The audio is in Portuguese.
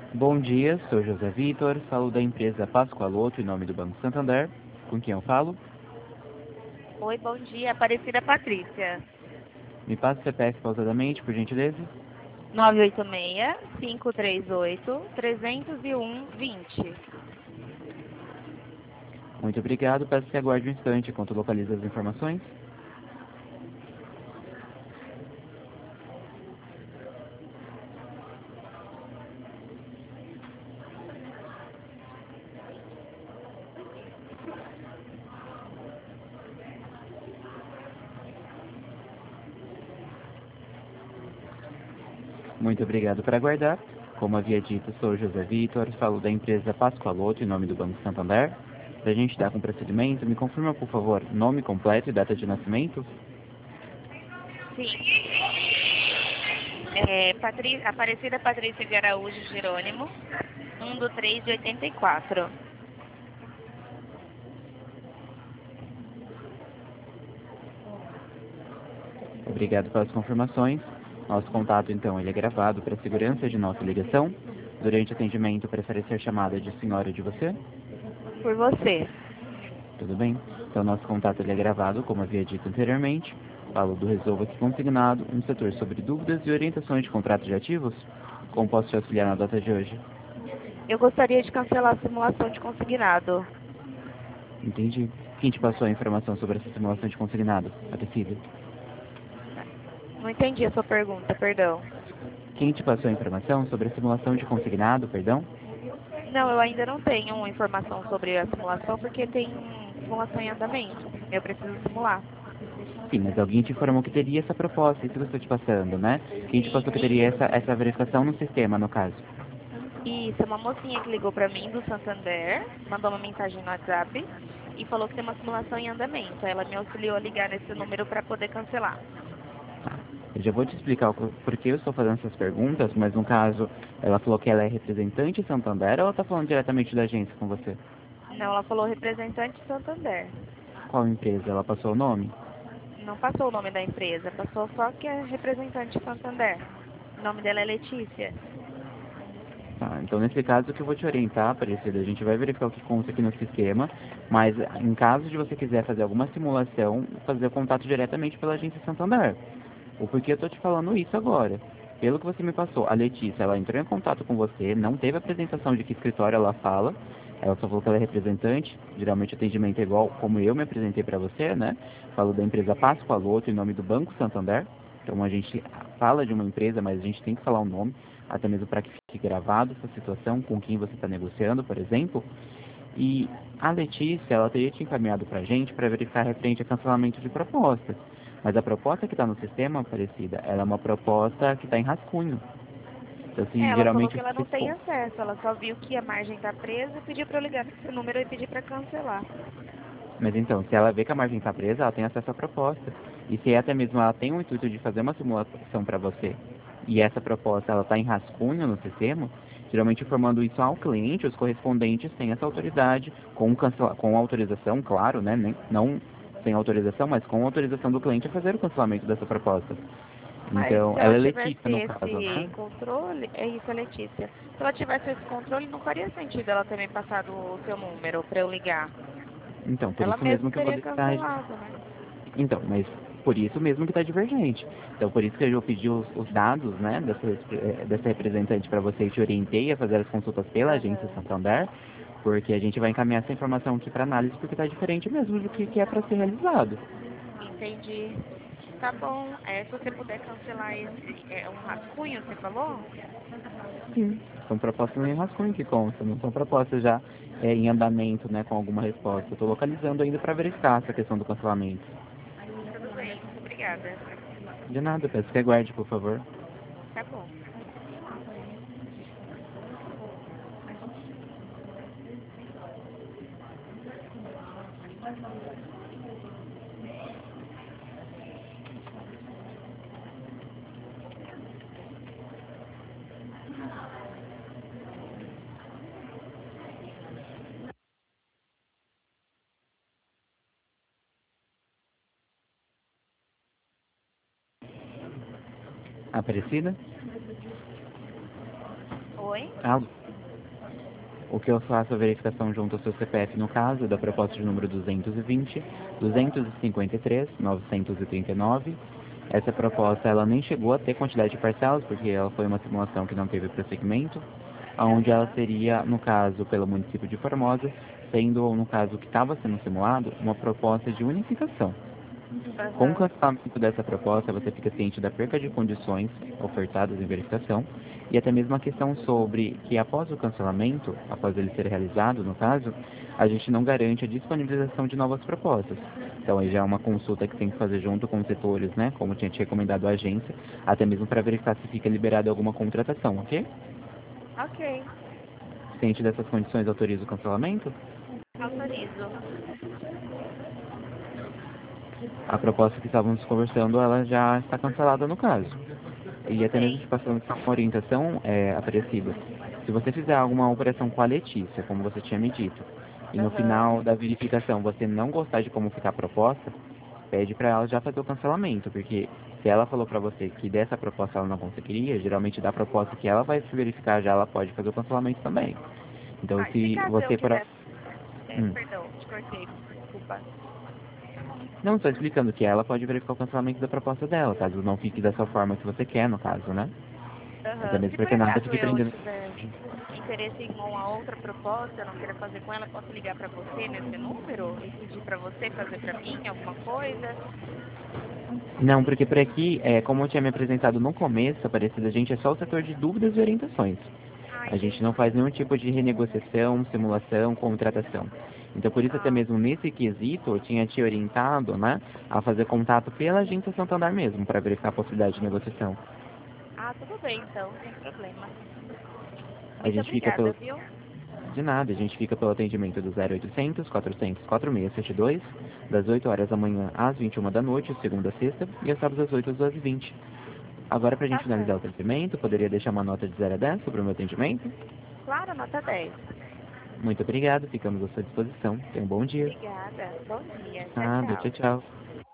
Bom dia, sou José Vitor, falo da empresa Pascoaloto em nome do Banco Santander. Com quem eu falo? Oi, bom dia, Aparecida Patrícia. Me passa o CPF pausadamente, por gentileza. 986-538-301-20. Muito obrigado, peço que aguarde um instante enquanto localizo as informações. Muito obrigado por aguardar. Como havia dito, sou José Vitor, falo da empresa Pascoaloto em nome do Banco Santander. Para a gente dar com o procedimento, me confirma, por favor, nome completo e data de nascimento? Sim. Aparecida Patrícia de Araújo Jerônimo, 1/3/84. Obrigado pelas confirmações. Nosso contato, então, ele é gravado para a segurança de nossa ligação. Durante o atendimento, prefere ser chamada de senhora ou de você? Por você. Tudo bem? Então, nosso contato ele é gravado, como havia dito anteriormente. Falo do Resolva Aqui Consignado, um setor sobre dúvidas e orientações de contratos de ativos. Como posso te auxiliar na data de hoje? Eu gostaria de cancelar a simulação de consignado. Entendi. Quem te passou a informação sobre essa simulação de consignado? Aparecida. Não entendi a sua pergunta, perdão. Quem te passou a informação sobre a simulação de consignado, perdão? Não, eu ainda não tenho informação sobre a simulação porque tem simulação em andamento. Eu preciso simular. Sim, mas alguém te informou que teria essa proposta, isso que eu estou te passando, né? Quem te passou que teria essa verificação no sistema, no caso? Isso, uma mocinha que ligou pra mim do Santander, mandou uma mensagem no WhatsApp e falou que tem uma simulação em andamento. Ela me auxiliou a ligar nesse número para poder cancelar. Eu já vou te explicar por que eu estou fazendo essas perguntas, mas no caso, ela falou que ela é representante Santander ou ela está falando diretamente da agência com você? Não, ela falou representante Santander. Qual empresa? Ela passou o nome? Não passou o nome da empresa, passou só que é representante Santander. O nome dela é Letícia. Tá, então nesse caso o que eu vou te orientar, Aparecida, a gente vai verificar o que consta aqui no sistema, mas em caso de você quiser fazer alguma simulação, fazer o contato diretamente pela agência Santander. O porquê eu tô te falando isso agora? Pelo que você me passou, a Letícia, ela entrou em contato com você, não teve apresentação de que escritório ela fala, ela só falou que ela é representante, geralmente o atendimento é igual como eu me apresentei para você, né? Falo da empresa Pascoaloto em nome do Banco Santander, então a gente fala de uma empresa, mas a gente tem que falar o nome, até mesmo para que fique gravado essa situação com quem você está negociando, por exemplo. E a Letícia, ela teria te encaminhado para a gente para verificar referente a cancelamento de proposta. Mas a proposta que está no sistema, Aparecida, ela é uma proposta que está em rascunho. Então, se Ela falou geralmente que ela se não tem for... acesso, ela só viu que a margem está presa e pediu para eu ligar nesse número e pedir para cancelar. Mas então, se ela vê que a margem está presa, ela tem acesso à proposta. E se até mesmo ela tem o intuito de fazer uma simulação para você, e essa proposta ela está em rascunho no sistema, geralmente informando isso ao cliente, os correspondentes têm essa autoridade, com autorização, claro, né? Não sem autorização, mas com autorização do cliente a fazer o cancelamento dessa proposta. Mas Então, se ela ela é tivesse Letícia no caso, esse né? controle, é isso, Letícia. Se ela tivesse esse controle, não faria sentido ela ter me passado o seu número para eu ligar. Então, por Ela isso mesma mesmo que eu vou teria deixar. cancelado, né? Então, mas por isso mesmo que está divergente. Então, por isso que eu pedi os dados, né, dessa representante para você e te orientei a fazer as consultas pela agência Aham. Santander, porque a gente vai encaminhar essa informação aqui para análise, porque está diferente mesmo do que é para ser realizado. Entendi. Tá bom. Se você puder cancelar esse, é um rascunho, você falou? Sim, são propostas em rascunho que constam, não são propostas já em andamento, né, com alguma resposta. Estou localizando ainda para verificar essa questão do cancelamento. Tudo bem, muito obrigada. De nada, peço que aguarde, por favor. Tá bom. Aparecida? Oi? Ah, o que eu faço é a verificação junto ao seu CPF no caso da proposta de número 220, 253, 939. Essa proposta ela nem chegou a ter quantidade de parcelas, porque ela foi uma simulação que não teve prosseguimento, onde ela Aham. seria, no caso, pelo município de Formosa, sendo, no caso que estava sendo simulado, uma proposta de unificação. Com o Aham. cancelamento dessa proposta, você fica ciente da perca de condições ofertadas em verificação e até mesmo a questão sobre que após o cancelamento, após ele ser realizado, no caso, a gente não garante a disponibilização de novas propostas. Então, aí já é uma consulta que tem que fazer junto com os setores, né, como tinha te recomendado a agência, até mesmo para verificar se fica liberada alguma contratação, ok? Ok. Ciente dessas condições, autoriza o cancelamento? Autorizo. A proposta que estávamos conversando, ela já está cancelada no caso. E Tudo até mesmo te bem. passando uma orientação, Aparecida. Se você fizer alguma operação com a Letícia, como você tinha me dito, e no Aham. final da verificação você não gostar de como ficar a proposta, pede para ela já fazer o cancelamento, porque se ela falou para você que dessa proposta ela não conseguiria, geralmente da proposta que ela vai se verificar já ela pode fazer o cancelamento também. Então Ah, se se caso eu você para quiser... perdão, te cortei. Desculpa. não, estou explicando que ela pode verificar o cancelamento da proposta dela, caso não fique dessa forma que você quer, no caso, né? Até Aham. mesmo Se para por que nada acaso fique eu prendendo. tiver interesse em uma outra proposta, eu não queira fazer com ela, eu posso ligar pra você nesse número e pedir pra você fazer pra mim alguma coisa? Não, porque por aqui, como eu tinha me apresentado no começo, Aparecida, a gente é só o setor de dúvidas e orientações. Ah, A gente não faz entendi. nenhum tipo de renegociação, simulação, contratação. Então, por isso, até Ah, mesmo nesse quesito, eu tinha te orientado, né, a fazer contato pela agência Santander mesmo, para verificar a possibilidade de negociação. tudo bem então, sem problema. A Muito gente fica obrigada, pelo... viu? De nada, a gente fica pelo atendimento do 0800 400 4672, das 8 horas da manhã às 21 da noite, segunda a sexta, e aos sábados às 8 às 12h20. Agora, para a gente Tá finalizar o certo. atendimento, poderia deixar uma nota de 0 a 10 sobre o meu atendimento? Claro, nota 10. Muito obrigado, ficamos à sua disposição. Tenha um bom dia. Obrigada. Bom dia. Tchau, Nada, tchau, tchau. tchau.